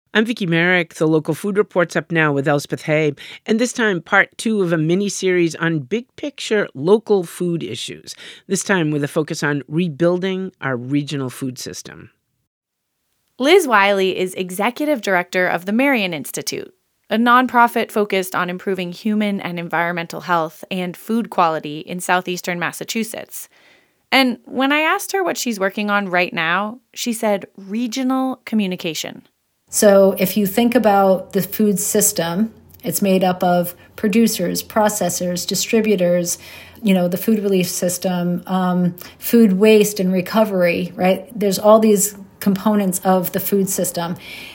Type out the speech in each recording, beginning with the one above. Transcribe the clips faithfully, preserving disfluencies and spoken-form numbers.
I'm Vicky Merrick. The Local Food Report's up now with Elspeth Hay, and this time part two of a mini-series on big-picture local food issues, this time with a focus on rebuilding our regional food system. Liz Wiley is executive director of the Marion Institute, a nonprofit focused on improving human and environmental health and food quality in southeastern Massachusetts. And when I asked her what she's working on right now, she said regional communication. So if you think about the food system, it's made up of producers, processors, distributors, you know, the food relief system, um, food waste and recovery, right? There's all these components of the food system.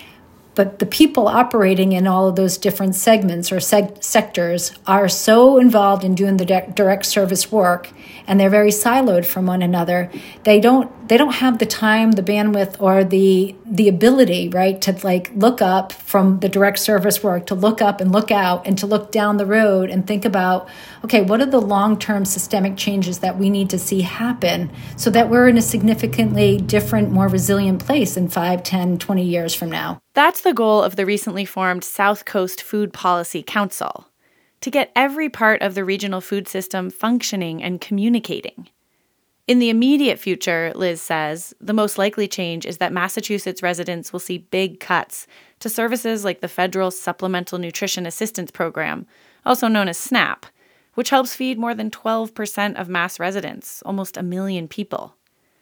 But the people operating in all of those different segments or seg- sectors are so involved in doing the de- direct service work, and they're very siloed from one another. They don't they don't have the time, the bandwidth, or the the ability, right, to like look up from the direct service work, to look up and look out and to look down the road and think about, okay, what are the long-term systemic changes that we need to see happen so that we're in a significantly different, more resilient place in five, ten, twenty years from now. That's the goal of the recently formed South Coast Food Policy Council, to get every part of the regional food system functioning and communicating. In the immediate future, Liz says, the most likely change is that Massachusetts residents will see big cuts to services like the federal Supplemental Nutrition Assistance Program, also known as SNAP, which helps feed more than twelve percent of Mass residents, almost a million people.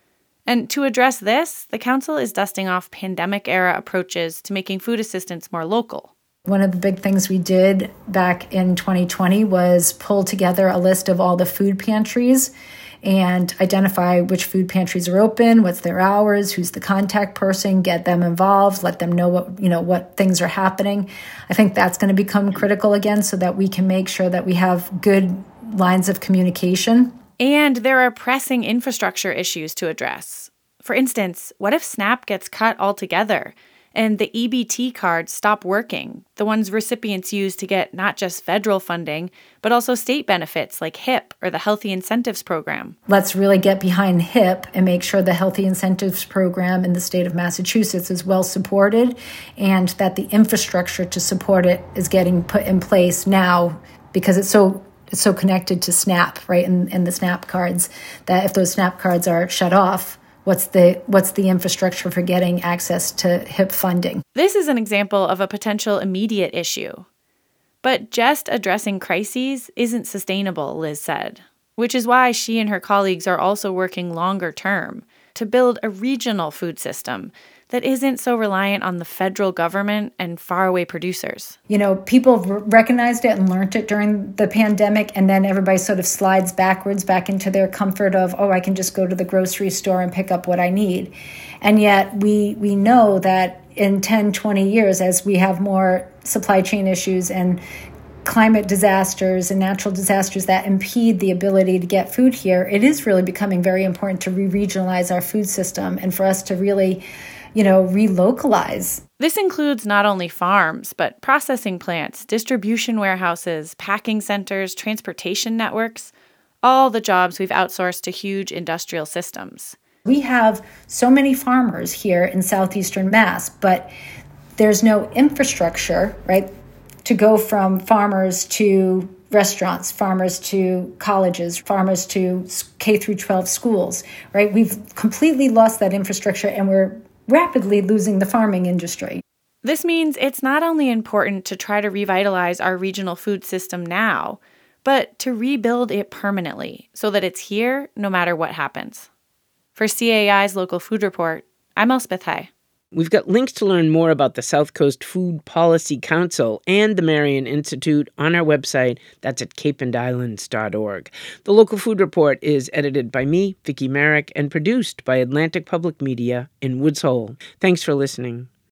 And to address this, the council is dusting off pandemic-era approaches to making food assistance more local. One of the big things we did back in twenty twenty was pull together a list of all the food pantries and identify which food pantries are open, what's their hours, who's the contact person, get them involved, let them know what, you know, what things are happening. I think that's going to become critical again so that we can make sure that we have good lines of communication. And there are pressing infrastructure issues to address. For instance, what if SNAP gets cut altogether and the E B T cards stop working, the ones recipients use to get not just federal funding, but also state benefits like HIP or the Healthy Incentives Program? Let's really get behind HIP and make sure the Healthy Incentives Program in the state of Massachusetts is well supported and that the infrastructure to support it is getting put in place now because it's so It's so connected to SNAP, right, and, and the SNAP cards, that if those SNAP cards are shut off, what's the what's the infrastructure for getting access to HIP funding? This is an example of a potential immediate issue. But just addressing crises isn't sustainable, Liz said, which is why she and her colleagues are also working longer term to build a regional food system that isn't so reliant on the federal government and faraway producers. You know, people recognized it and learned it during the pandemic, and then everybody sort of slides backwards back into their comfort of, oh, I can just go to the grocery store and pick up what I need. And yet we we know that in ten, twenty years, as we have more supply chain issues and climate disasters and natural disasters that impede the ability to get food here, it is really becoming very important to re-regionalize our food system and for us to really, you know, relocalize. This includes not only farms, but processing plants, distribution warehouses, packing centers, transportation networks, all the jobs we've outsourced to huge industrial systems. We have so many farmers here in southeastern Mass, but there's no infrastructure, right, to go from farmers to restaurants, farmers to colleges, farmers to K through twelve schools, right? We've completely lost that infrastructure and we're rapidly losing the farming industry. This means it's not only important to try to revitalize our regional food system now, but to rebuild it permanently so that it's here no matter what happens. For C A I's Local Food Report, I'm Elspeth Hay. We've got links to learn more about the South Coast Food Policy Council and the Marion Institute on our website. That's at cape and islands dot org. The Local Food Report is edited by me, Vicky Merrick, and produced by Atlantic Public Media in Woods Hole. Thanks for listening.